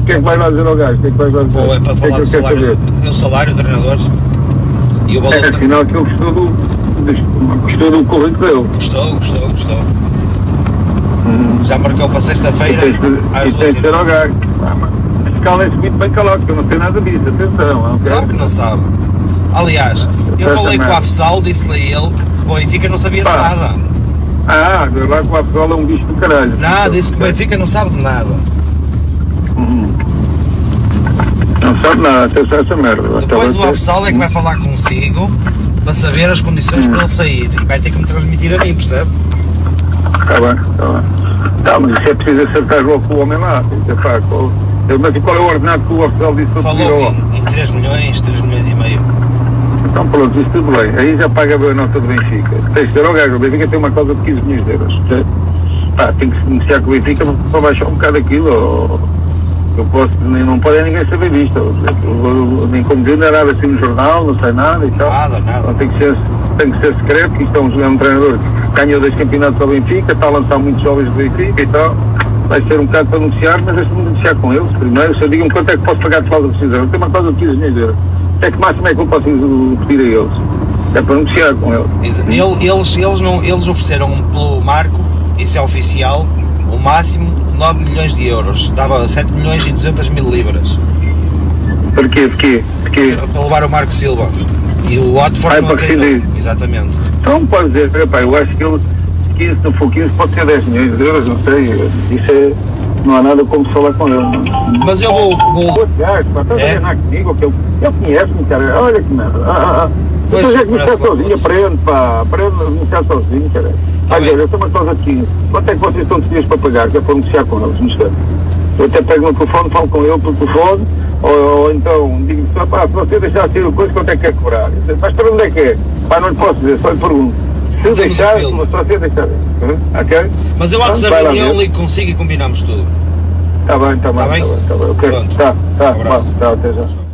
que é que vais lá dizer ao gajo? O que é que vais lá dizer? Ou é para falar do salário do treinador e o valor. Afinal, aquilo custou do currículo dele. Gostou. Já marcou para sexta-feira às E tem de ser ao gajo. Mas calem-se muito bem calado, que eu não sei nada disso, atenção. Okay? Claro que não sabe. Aliás, eu falei com o Afsal, disse-lhe a ele que o Benfica não sabia de nada. Lá com o Afsal é um bicho do caralho. Nada, disse que o Benfica não sabe de nada. Não sabe nada, atenção a essa merda. Depois o Afsal é que vai falar consigo para saber as condições para ele sair. E vai ter que me transmitir a mim, percebe? Está bem. Tá, mas isso é preciso acertar logo com o homem lá. Mas qual é o ordenado que o Afsal disse para pedir ao homem? Falou em 3 milhões e meio. Então pronto, isso tudo bem. Aí já paga a nota do Benfica. Tens de ser ao gajo. O Benfica tem uma causa de 15 milhões de euros. Tem que se negociar com o Benfica para baixar um bocado aquilo. Eu não pode ninguém saber disto. Nem como dizer, não é nada assim no jornal, não sei nada e tal. Nada. Então, tem que ser secreto, que isto é um treinador que ganhou 2 campeonatos ao Benfica, está a lançar muitos jovens do Benfica e tal. Vai ser um bocado para negociar, mas deixa-me negociar com eles primeiro. Se eu digo quanto é que posso pagar de falta de decisão, eu tenho uma causa de 15 milhões de euros. Até que máximo é que eu posso pedir a eles? É para negociar com eles. Eles ofereceram pelo Marco, isso é oficial, o máximo 9 milhões de euros. Dava 7 milhões e 200 mil libras. Para quê? Para levar o Marco Silva. E o Watford não aceitou. Exatamente. Então pode dizer, eu acho que ele, 15, se não for 15, pode ser 10 milhões de euros, não sei. Isso é. Não há nada como falar com ele. Mas eu vou. Estás a treinar comigo, que ele conhece-me, cara. Olha que merda. Eu já começar sozinho, aprende a começar sozinho, cara. Olha, eu tenho uma coisa de 15. Quanto é que vocês estão decididos para pagar? Que é para negociar com eles, no instante. Eu até pego no telefone, falo com ele pelo telefone, ou então digo-lhe só, se você deixar sair o coisa, quanto é que quer cobrar? Mas para onde é que é? Não lhe posso dizer, só lhe pergunto. Se deixar, só você deixar. Ok? Mas eu acho que a reunião ligo consigo e combinamos tudo. Está bem. Ok. Pronto. Tá, até já.